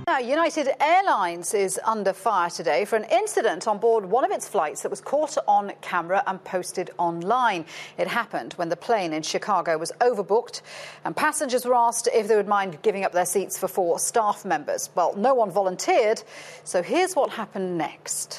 Now, United Airlines is under fire today for an incident on board one of its flights that was caught on camera and posted online. It happened when the plane in Chicago was overbooked and passengers were asked if they would mind giving up their seats for 4 staff members. Well, no one volunteered, so here's what happened next.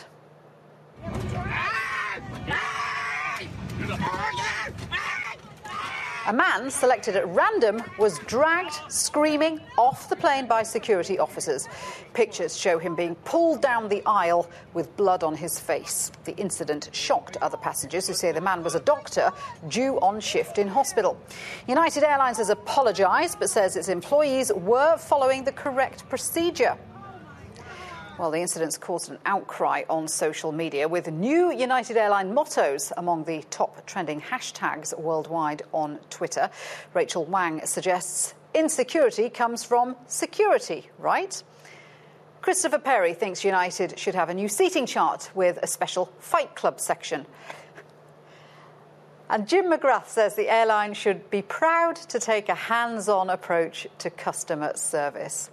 A man selected at random was dragged, screaming, off the plane by security officers. Pictures show him being pulled down the aisle with blood on his face. The incident shocked other passengers who say the man was a doctor due on shift in hospital. United Airlines has apologised but says its employees were following the correct procedure. Well, the incident's caused an outcry on social media, with new United Airlines mottos among the top trending hashtags worldwide on Twitter. Rachel Wang suggests insecurity comes from security, right? Christopher Perry thinks United should have a new seating chart with a special Fight Club section. And Jim McGrath says the airline should be proud to take a hands-on approach to customer service.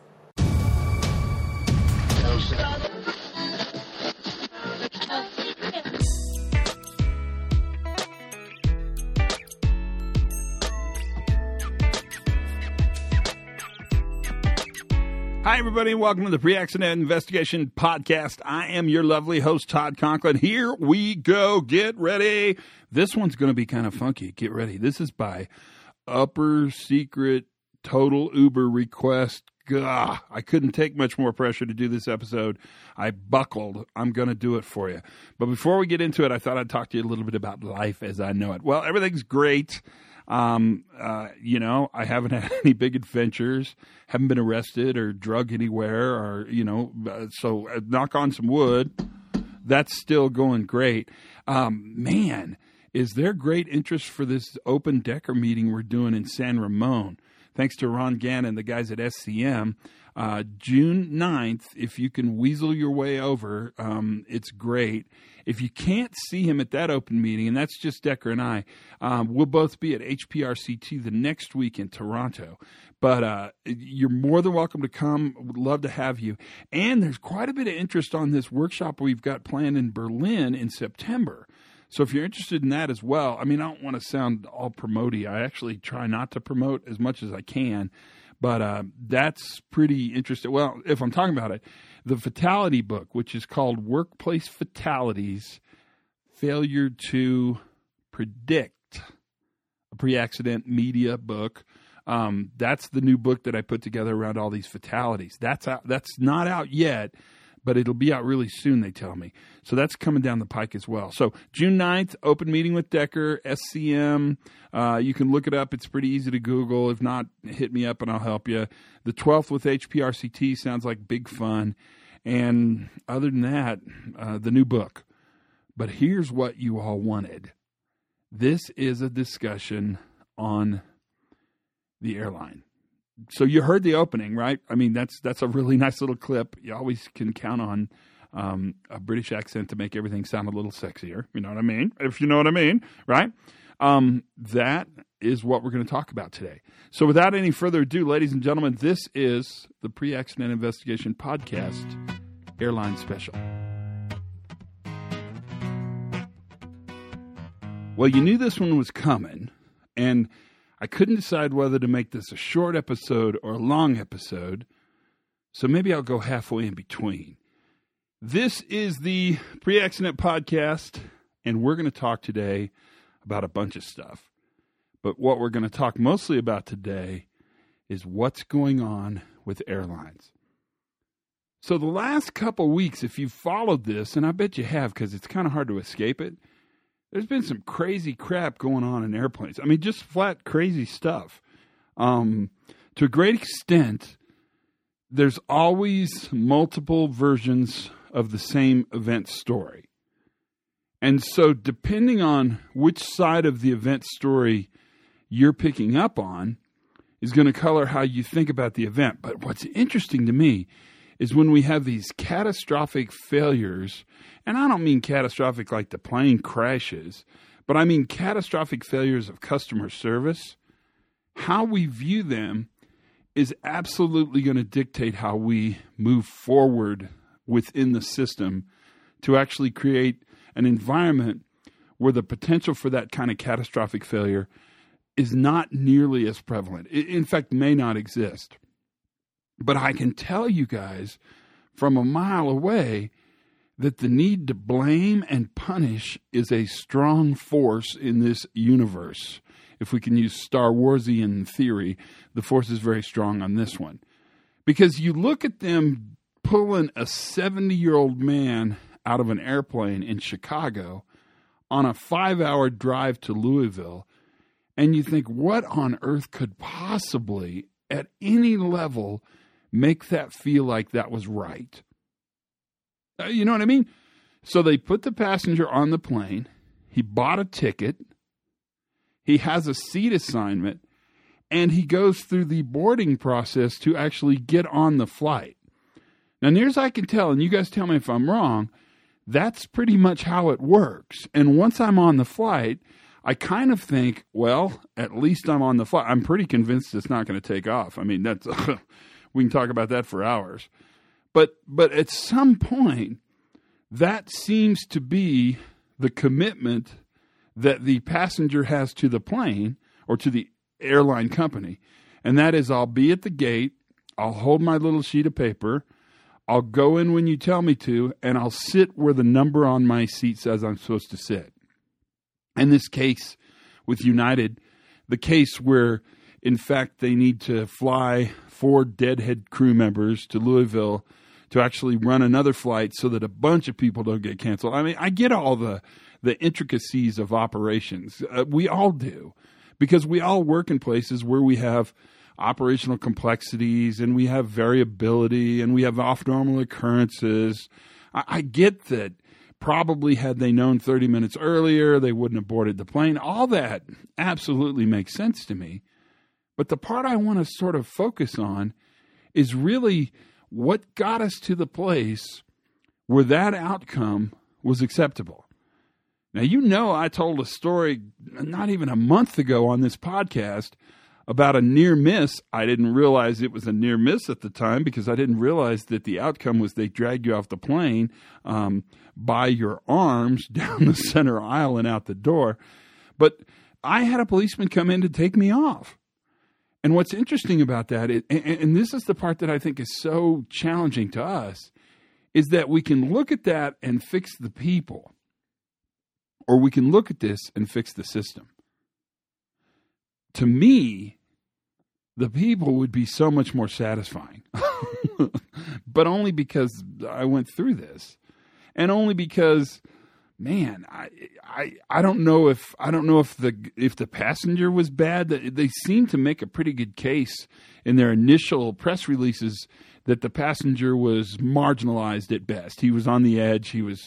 Hi, everybody, and welcome to the Pre-Accident Investigation Podcast. I am your lovely host, Todd Conklin. Here we go. Get ready. This one's going to be kind of funky. Get ready. This is by Upper Secret Total Uber Request. Gah, I couldn't take much more pressure to do this episode. I buckled. I'm going to do it for you. But before we get into it, I thought I'd talk to you a little bit about life as I know it. Well, everything's great. I haven't had any big adventures, haven't been arrested or drugged anywhere, or, so knock on some wood. That's still going great. Man, is there great interest for this open Decker meeting we're doing in San Ramon? Thanks to Ron Gann and the guys at SCM. June 9th, if you can weasel your way over, it's great. If you can't see him at that open meeting, and that's just Decker and I, we'll both be at HPRCT the next week in Toronto. But you're more than welcome to come. Would love to have you. And there's quite a bit of interest on this workshop we've got planned in Berlin in September. So if you're interested in that as well, I mean, I don't want to sound all promote-y. I actually try not to promote as much as I can. But that's pretty interesting. Well, if I'm talking about it, the Fatality book, which is called Workplace Fatalities, Failure to Predict, a pre-accident media book. That's the new book that I put together around all these fatalities. That's out, that's not out yet, but it'll be out really soon, they tell me. So that's coming down the pike as well. So June 9th, open meeting with Decker, SCM. You can look it up. It's pretty easy to Google. If not, hit me up and I'll help you. The 12th with HPRCT sounds like big fun. And other than that, the new book. But here's what you all wanted. This is a discussion on the airline. So you heard the opening, right? I mean, that's a really nice little clip. You always can count on a British accent to make everything sound a little sexier. You know what I mean? If you know what I mean, right? That is what we're going to talk about today. So without any further ado, ladies and gentlemen, this is the Pre-Accident Investigation Podcast Airline Special. Well, you knew this one was coming, and I couldn't decide whether to make this a short episode or a long episode, so maybe I'll go halfway in between. This is the Pre-Accident Podcast, and we're going to talk today about a bunch of stuff. But what we're going to talk mostly about today is what's going on with airlines. So the last couple weeks, if you've followed this, and I bet you have because it's kind of hard to escape it, there's been some crazy crap going on in airplanes. I mean, just flat crazy stuff. To a great extent, there's always multiple versions of the same event story. And so depending on which side of the event story you're picking up on is going to color how you think about the event. But what's interesting to me is when we have these catastrophic failures, and I don't mean catastrophic like the plane crashes, but I mean catastrophic failures of customer service, how we view them is absolutely going to dictate how we move forward within the system to actually create an environment where the potential for that kind of catastrophic failure is not nearly as prevalent. It, in fact, may not exist. But I can tell you guys from a mile away that the need to blame and punish is a strong force in this universe. If we can use Star Warsian theory, the force is very strong on this one. Because you look at them pulling a 70-year-old man out of an airplane in Chicago on a 5-hour drive to Louisville, and you think, what on earth could possibly, at any level, make that feel like that was right? You know what I mean? So they put the passenger on the plane. He bought a ticket. He has a seat assignment. And he goes through the boarding process to actually get on the flight. Now, near as I can tell, and you guys tell me if I'm wrong, that's pretty much how it works. And once I'm on the flight, I kind of think, well, at least I'm on the flight. I'm pretty convinced it's not going to take off. I mean, that's we can talk about that for hours. But at some point, that seems to be the commitment that the passenger has to the plane or to the airline company. And that is, I'll be at the gate, I'll hold my little sheet of paper, I'll go in when you tell me to, and I'll sit where the number on my seat says I'm supposed to sit. In this case with United, the case where, in fact, they need to fly 4 deadhead crew members to Louisville to actually run another flight so that a bunch of people don't get canceled. I mean, I get all the intricacies of operations. We all do, because we all work in places where we have operational complexities and we have variability and we have off-normal occurrences. I get that probably had they known 30 minutes earlier, they wouldn't have boarded the plane. All that absolutely makes sense to me. But the part I want to sort of focus on is really what got us to the place where that outcome was acceptable. Now, you know, I told a story not even a month ago on this podcast about a near miss. I didn't realize it was a near miss at the time because I didn't realize that the outcome was they dragged you off the plane by your arms down the center aisle and out the door. But I had a policeman come in to take me off. And what's interesting about that, and this is the part that I think is so challenging to us, is that we can look at that and fix the people, or we can look at this and fix the system. To me, the people would be so much more satisfying, but only because I went through this, and only because, man, I don't know if the passenger was bad. They seem to make a pretty good case in their initial press releases that the passenger was marginalized at best. He was on the edge. He was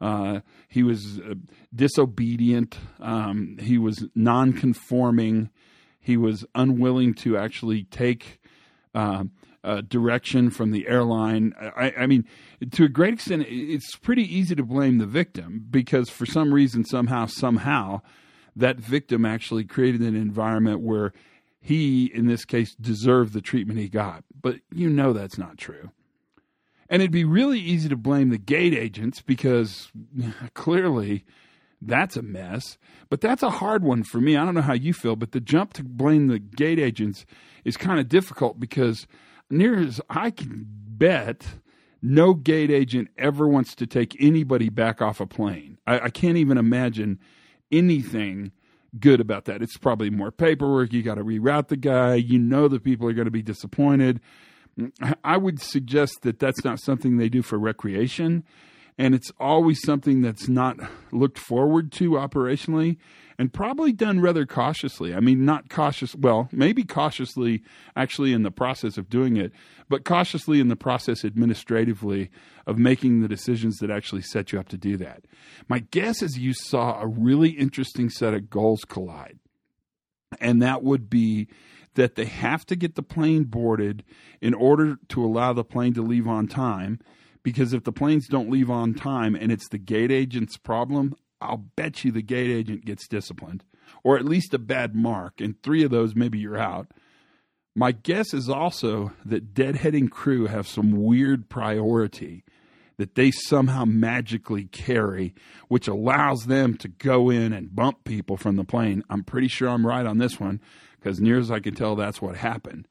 disobedient. He was non-conforming. He was unwilling to actually take direction from the airline. I mean, to a great extent, it's pretty easy to blame the victim because for some reason, somehow, that victim actually created an environment where he, in this case, deserved the treatment he got. But you know that's not true. And it'd be really easy to blame the gate agents because clearly that's a mess. But that's a hard one for me. I don't know how you feel, but the jump to blame the gate agents is kind of difficult because near as I can bet, no gate agent ever wants to take anybody back off a plane. I can't even imagine anything good about that. It's probably more paperwork. You got to reroute the guy. You know that people are going to be disappointed. I would suggest that that's not something they do for recreation, and it's always something that's not looked forward to operationally and probably done rather cautiously. I mean, not cautious, well, maybe cautiously actually in the process of doing it, but cautiously in the process administratively of making the decisions that actually set you up to do that. My guess is you saw a really interesting set of goals collide, and that would be that they have to get the plane boarded in order to allow the plane to leave on time, because if the planes don't leave on time and it's the gate agent's problem, I'll bet you the gate agent gets disciplined, or at least a bad mark, and 3 of those maybe you're out. My guess is also that deadheading crew have some weird priority that they somehow magically carry, which allows them to go in and bump people from the plane. I'm pretty sure I'm right on this one, because near as I can tell, that's what happened.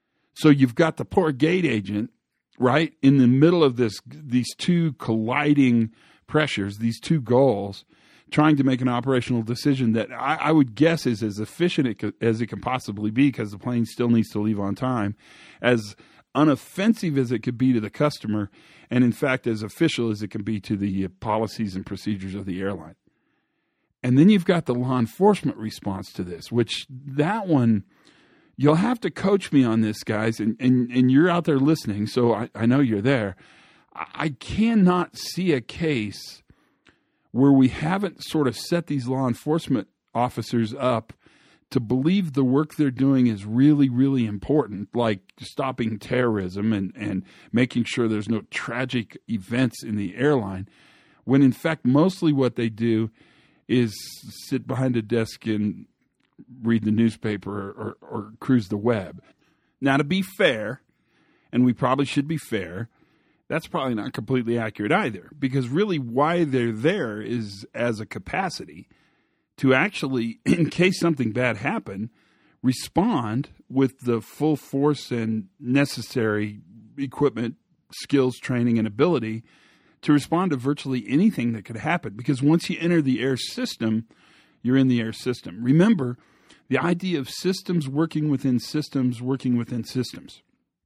So you've got the poor gate agent, right, in the middle of these two colliding pressures, these two goals, trying to make an operational decision that I would guess is as efficient as it can possibly be, because the plane still needs to leave on time, as unoffensive as it could be to the customer, and in fact as official as it can be to the policies and procedures of the airline. And then you've got the law enforcement response to this, which that one, you'll have to coach me on this, guys, and you're out there listening, so I know you're there. I cannot see a case where we haven't sort of set these law enforcement officers up to believe the work they're doing is really, really important, like stopping terrorism and making sure there's no tragic events in the airline, when in fact mostly what they do is sit behind a desk and read the newspaper or cruise the web. Now, to be fair, and we probably should be fair, that's probably not completely accurate either, because really why they're there is as a capacity to actually, in case something bad happened, respond with the full force and necessary equipment, skills, training, and ability to respond to virtually anything that could happen. Because once you enter the air system, you're in the air system. Remember, the idea of systems working within systems, working within systems.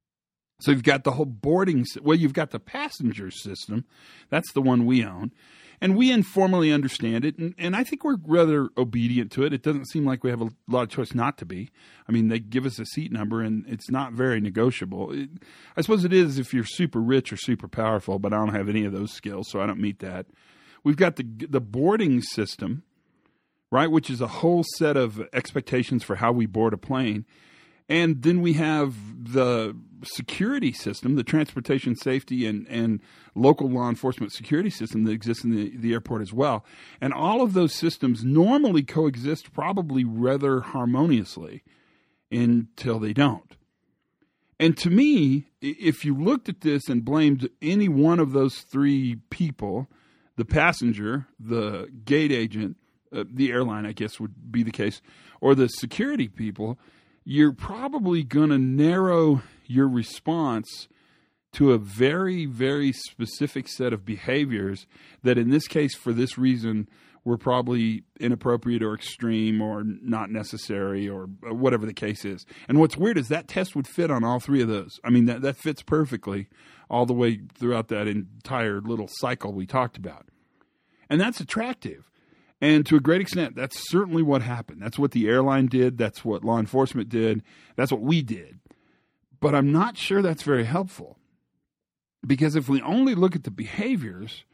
So you've got the whole you've got the passenger system. That's the one we own. And we informally understand it, and I think we're rather obedient to it. It doesn't seem like we have a lot of choice not to be. I mean, they give us a seat number, and it's not very negotiable. I suppose it is if you're super rich or super powerful, but I don't have any of those skills, so I don't meet that. We've got the boarding system, right, which is a whole set of expectations for how we board a plane. And then we have the security system, the transportation safety and local law enforcement security system that exists in the airport as well. And all of those systems normally coexist probably rather harmoniously until they don't. And to me, if you looked at this and blamed any one of those three people, the passenger, the gate agent, the airline, I guess would be the case, or the security people, you're probably going to narrow your response to a very, very specific set of behaviors that in this case, for this reason, were probably inappropriate or extreme or not necessary or whatever the case is. And what's weird is that test would fit on all three of those. I mean, that fits perfectly all the way throughout that entire little cycle we talked about. And that's attractive. And to a great extent, that's certainly what happened. That's what the airline did. That's what law enforcement did. That's what we did. But I'm not sure that's very helpful. Because if we only look at the behaviors,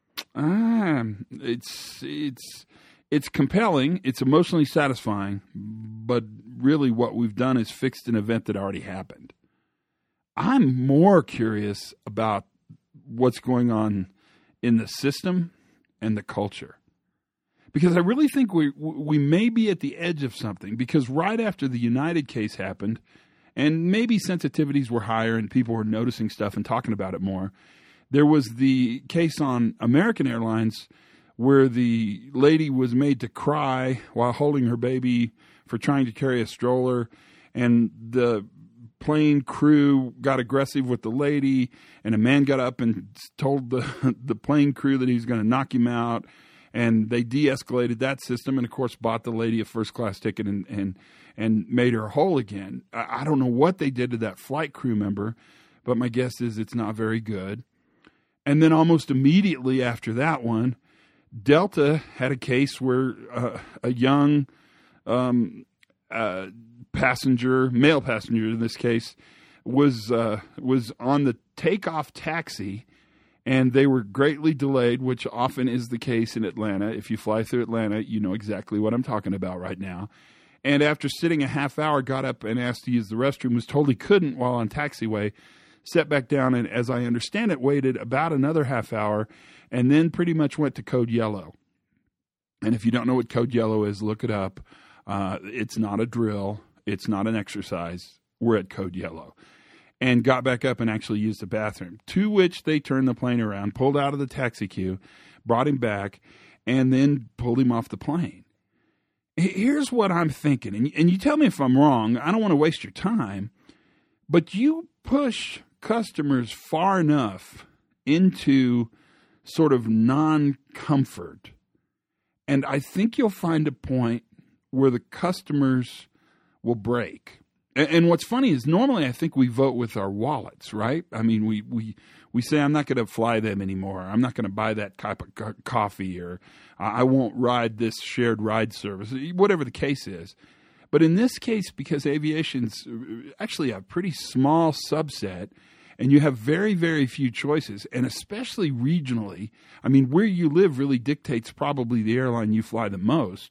it's compelling, it's emotionally satisfying, but really what we've done is fixed an event that already happened. I'm more curious about what's going on in the system and the culture. Because I really think we may be at the edge of something, because right after the United case happened, and maybe sensitivities were higher and people were noticing stuff and talking about it more, there was the case on American Airlines where the lady was made to cry while holding her baby for trying to carry a stroller, and the plane crew got aggressive with the lady, and a man got up and told the plane crew that he was going to knock him out. And they de-escalated that system and, of course, bought the lady a first-class ticket and made her whole again. I don't know what they did to that flight crew member, but my guess is it's not very good. And then almost immediately after that one, Delta had a case where a young passenger, male passenger in this case, was on the takeoff taxi, and they were greatly delayed, which often is the case in Atlanta. If you fly through Atlanta, you know exactly what I'm talking about right now. And after sitting a half hour, got up and asked to use the restroom, was told he couldn't while on taxiway, sat back down, and as I understand it, waited about another half hour, and then pretty much went to code yellow. And if you don't know what code yellow is, look it up. It's not a drill. It's not an exercise. were at code yellow, and got back up and actually used the bathroom, to which they turned the plane around, pulled out of the taxi queue, brought him back, and then pulled him off the plane. Here's what I'm thinking, and you tell me if I'm wrong. I don't want to waste your time, but you push customers far enough into sort of non-comfort, and I think you'll find a point where the customers will break. And what's funny is normally I think we vote with our wallets, right? I mean, we say, I'm not going to fly them anymore. I'm not going to buy that type of coffee, or I won't ride this shared ride service, whatever the case is. But in this case, because aviation's actually a pretty small subset, and you have very, very few choices, and especially regionally, I mean, where you live really dictates probably the airline you fly the most.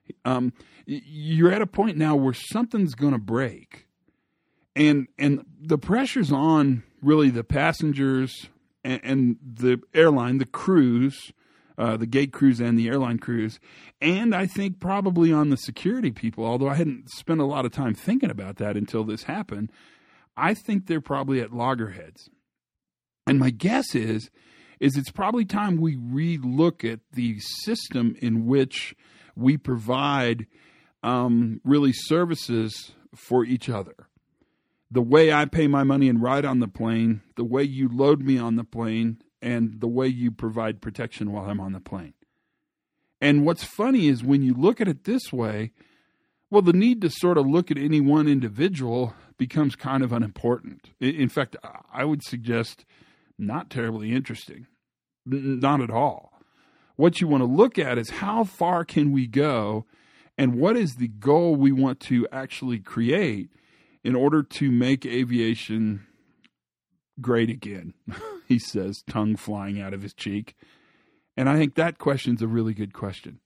You're at a point now where something's going to break, and the pressure's on really the passengers and the airline, the crews, the gate crews and the airline crews, and I think probably on the security people, although I hadn't spent a lot of time thinking about that until this happened. I think they're probably at loggerheads. And my guess is it's probably time we relook at the system in which we provide really services for each other. The way I pay my money and ride on the plane, the way you load me on the plane, and the way you provide protection while I'm on the plane. And what's funny is when you look at it this way, well, the need to sort of look at any one individual becomes kind of unimportant. In fact, I would suggest not terribly interesting. Not at all. What you want to look at is how far can we go, and what is the goal we want to actually create in order to make aviation great again, he says, tongue flying out of his cheek. And I think that question's a really good question.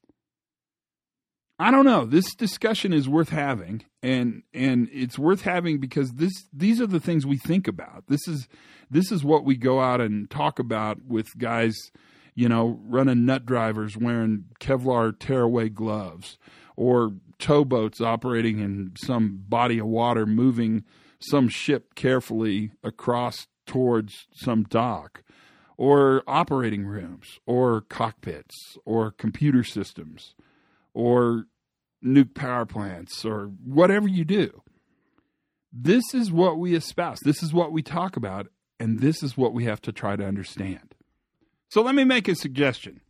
I don't know. This discussion is worth having, and it's worth having because these are the things we think about. This is what we go out and talk about with guys, running nut drivers wearing Kevlar tearaway gloves, or towboats operating in some body of water, moving some ship carefully across towards some dock, or operating rooms, or cockpits, or computer systems, or nuke power plants, or whatever you do. This is what we espouse. This is what we talk about, and this is what we have to try to understand. So let me make a suggestion.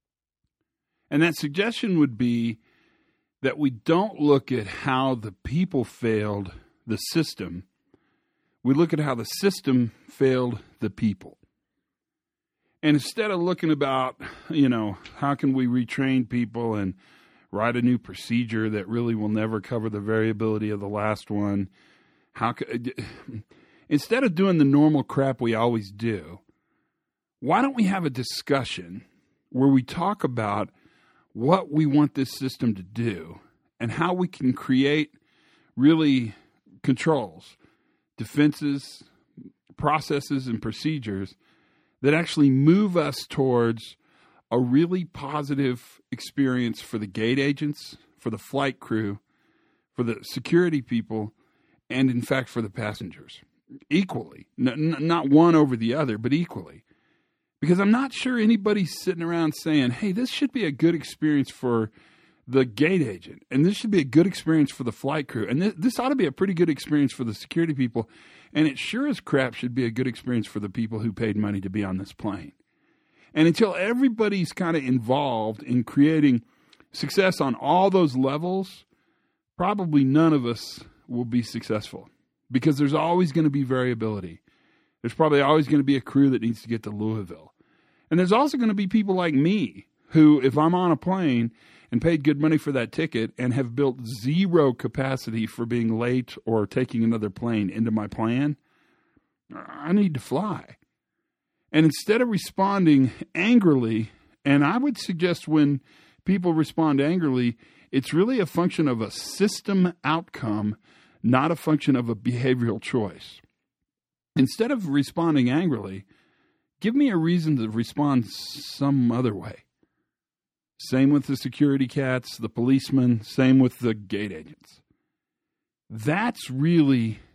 And that suggestion would be that we don't look at how the people failed the system. We look at how the system failed the people. And instead of looking about, how can we retrain people and write a new procedure that really will never cover the variability of the last one, instead of doing the normal crap we always do, why don't we have a discussion where we talk about what we want this system to do and how we can create really controls, defenses, processes, and procedures that actually move us towards a really positive experience for the gate agents, for the flight crew, for the security people, and in fact for the passengers. Equally. Not one over the other, but equally. Because I'm not sure anybody's sitting around saying, hey, this should be a good experience for the gate agent, and this should be a good experience for the flight crew, and this ought to be a pretty good experience for the security people, and it sure as crap should be a good experience for the people who paid money to be on this plane. And until everybody's kind of involved in creating success on all those levels, probably none of us will be successful, because there's always going to be variability. There's probably always going to be a crew that needs to get to Louisville. And there's also going to be people like me who, if I'm on a plane and paid good money for that ticket and have built zero capacity for being late or taking another plane into my plan, I need to fly. And instead of responding angrily, and I would suggest when people respond angrily, it's really a function of a system outcome, not a function of a behavioral choice. Instead of responding angrily, give me a reason to respond some other way. Same with the security cats, the policemen, same with the gate agents. That's really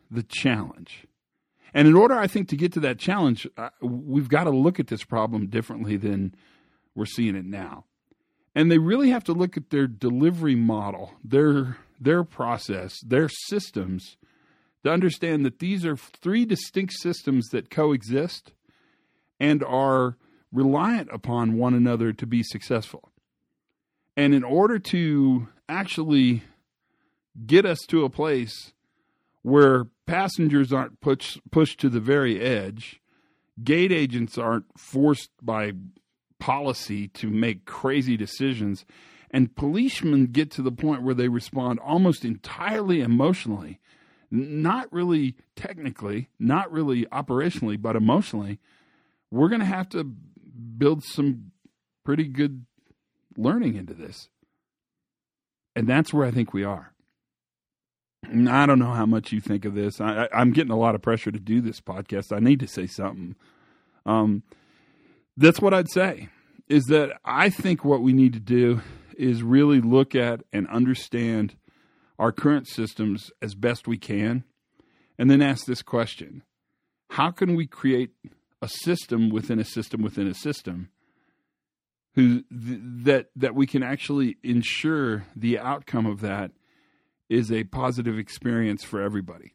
the challenge. And in order, I think, to get to that challenge, we've got to look at this problem differently than we're seeing it now. And they really have to look at their delivery model, their process, their systems, to understand that these are three distinct systems that coexist and are reliant upon one another to be successful. And in order to actually get us to a place where passengers aren't pushed to the very edge, gate agents aren't forced by policy to make crazy decisions, and policemen get to the point where they respond almost entirely emotionally, not really technically, not really operationally, but emotionally, we're going to have to build some pretty good learning into this. And that's where I think we are. I don't know how much you think of this. I'm getting a lot of pressure to do this podcast. I need to say something. That's what I'd say, is that I think what we need to do is really look at and understand our current systems as best we can, and then ask this question: how can we create a system within a system within a system that we can actually ensure the outcome of that is a positive experience for everybody?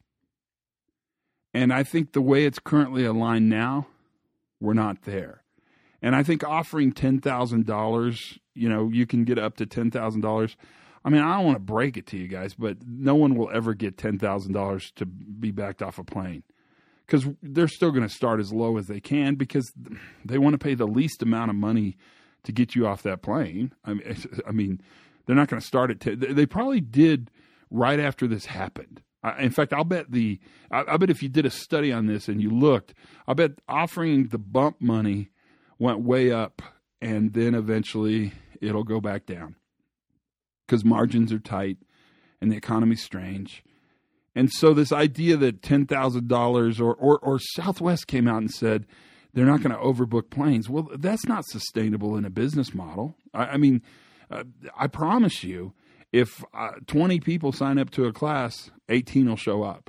And I think the way it's currently aligned now, we're not there. And I think offering $10,000, you can get up to $10,000. I mean, I don't want to break it to you guys, but no one will ever get $10,000 to be backed off a plane, because they're still going to start as low as they can because they want to pay the least amount of money to get you off that plane. I mean, they're not going to start at they probably did right after this happened. In fact, I'll bet if you did a study on this and you looked, I'll bet offering the bump money went way up, and then eventually it'll go back down because margins are tight and the economy's strange. And so this idea that $10,000 or Southwest came out and said they're not going to overbook planes. Well, that's not sustainable in a business model. I mean, I promise you, if 20 people sign up to a class, 18 will show up.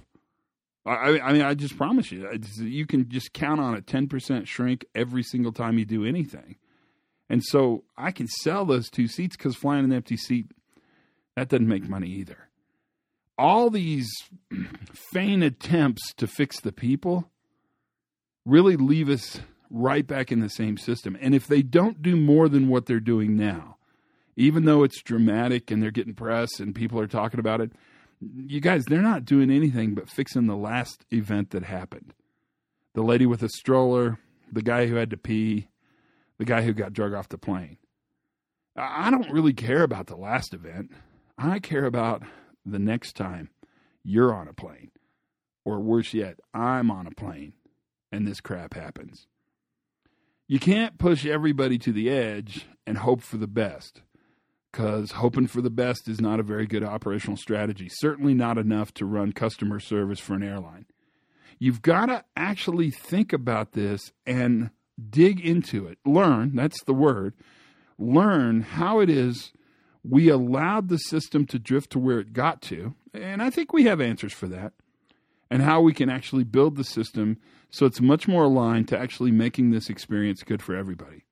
I mean, I just promise you, you can just count on a 10% shrink every single time you do anything. And so I can sell those 2 seats, because flying an empty seat, that doesn't make money either. All these vain attempts to fix the people really leave us right back in the same system. And if they don't do more than what they're doing now, even though it's dramatic and they're getting press and people are talking about it, you guys, they're not doing anything but fixing the last event that happened. The lady with a stroller, the guy who had to pee, the guy who got drug off the plane. I don't really care about the last event. I care about the next time you're on a plane, or worse yet, I'm on a plane and this crap happens. You can't push everybody to the edge and hope for the best, because hoping for the best is not a very good operational strategy, certainly not enough to run customer service for an airline. You've got to actually think about this and dig into it. Learn, that's the word, learn how it is we allowed the system to drift to where it got to, and I think we have answers for that, and how we can actually build the system so it's much more aligned to actually making this experience good for everybody.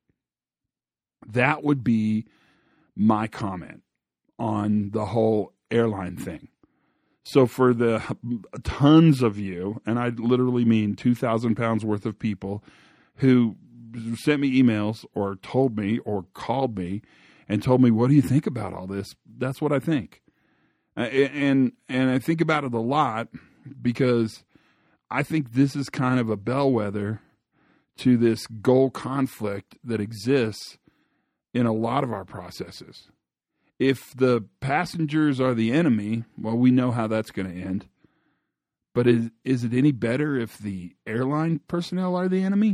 That would be my comment on the whole airline thing. So for the tons of you, and I literally mean 2,000 pounds worth of people who sent me emails or told me or called me and told me, what do you think about all this? That's what I think. And I think about it a lot, because I think this is kind of a bellwether to this goal conflict that exists in a lot of our processes. If the passengers are the enemy, well, we know how that's going to end. But is it any better if the airline personnel are the enemy?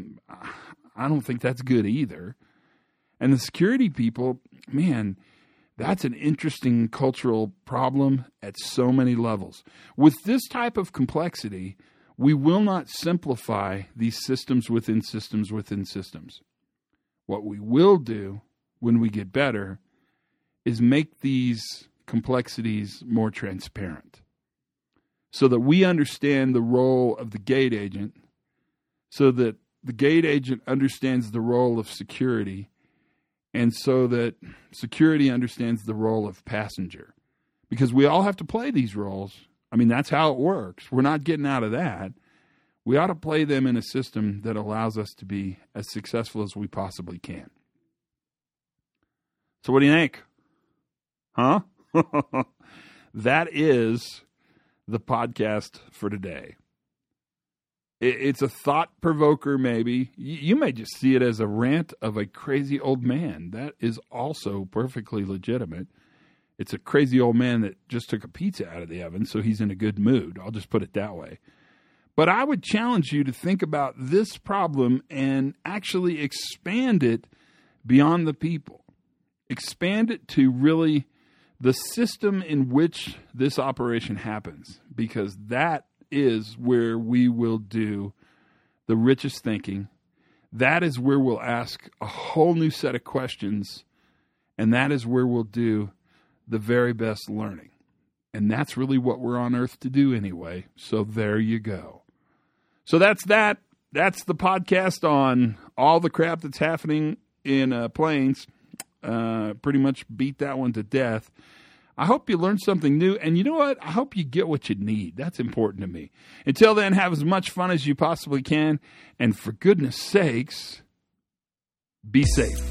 I don't think that's good either. And the security people, man, that's an interesting cultural problem at so many levels. With this type of complexity, we will not simplify these systems within systems within systems. What we will do when we get better is make these complexities more transparent. so that we understand the role of the gate agent, so that the gate agent understands the role of security, and so that security understands the role of passenger. Because we all have to play these roles. I mean, that's how it works. We're not getting out of that. We ought to play them in a system that allows us to be as successful as we possibly can. So what do you think? Huh? That is the podcast for today. It's a thought provoker, maybe. You may just see it as a rant of a crazy old man. That is also perfectly legitimate. It's a crazy old man that just took a pizza out of the oven, so he's in a good mood. I'll just put it that way. But I would challenge you to think about this problem and actually expand it beyond the people. Expand it to really the system in which this operation happens, because that is where we will do the richest thinking. That is where we'll ask a whole new set of questions, and that is where we'll do the very best learning. And that's really what we're on earth to do anyway. So there you go. So that's that. That's the podcast on all the crap that's happening in planes. Pretty much beat that one to death. I hope you learned something new. And you know what? I hope you get what you need. That's important to me. Until then, have as much fun as you possibly can. And for goodness sakes, be safe.